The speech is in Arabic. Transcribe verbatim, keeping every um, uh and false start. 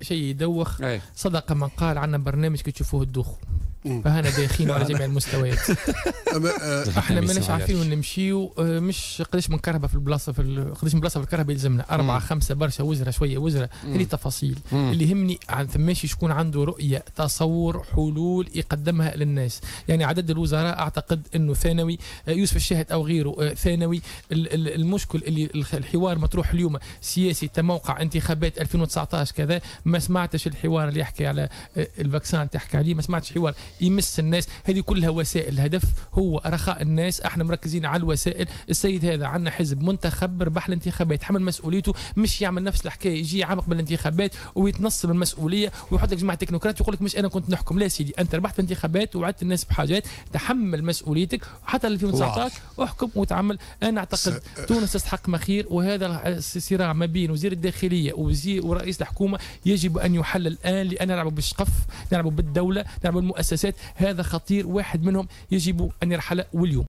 شيء يدوخ. أي. صدق من قال عنا برنامج كي تشوفوه الدوخ، فهنا داخلين على جميع المستويات. احنا ماناش عارفين وين نمشيو، مش قداش من كهرباء في البلاصه، في قداش من بلاصه في الكهرباء يلزمنا أربعة خمسة برشا وزره شويه وزره. هذه تفاصيل اللي يهمني عن ثماشي شكون عنده رؤيه تصور حلول يقدمها للناس. يعني عدد الوزراء اعتقد انه ثانوي، يوسف الشاهد او غيره ثانوي. المشكل اللي الحوار مطروح اليوم سياسي تموقع انتخابات ألفين وتسعطاش كذا، ما سمعتش الحوار اللي يحكي على الفاكسان تحكي عليه، ما سمعتش حوار يمس الناس. هذه كلها وسائل، الهدف هو رخاء الناس. احنا مركزين على الوسائل. السيد هذا عندنا حزب منتخب ربح الانتخابات، حمل مسؤوليته، مش يعمل نفس الحكايه يجي عمق بالانتخابات ويتنصل من المسؤوليه ويحط لك جماعه تكنوقراط ويقول لك مش انا كنت نحكم. لا سيدي، انت ربحت الانتخابات ووعدت الناس بحاجات، تحمل مسؤوليتك وحتى ألفين وتسعطاش احكم وتعمل. انا اعتقد تونس تستحق ما خير، وهذا الصراع ما بين وزير الداخليه ووزير ورئيس الحكومه يجب ان يحل الان، لان نلعبوا بالشقف، نلعبوا بالدوله، نلعبوا بالمؤسسات. هذا خطير، واحد منهم يجب ان يرحل واليوم.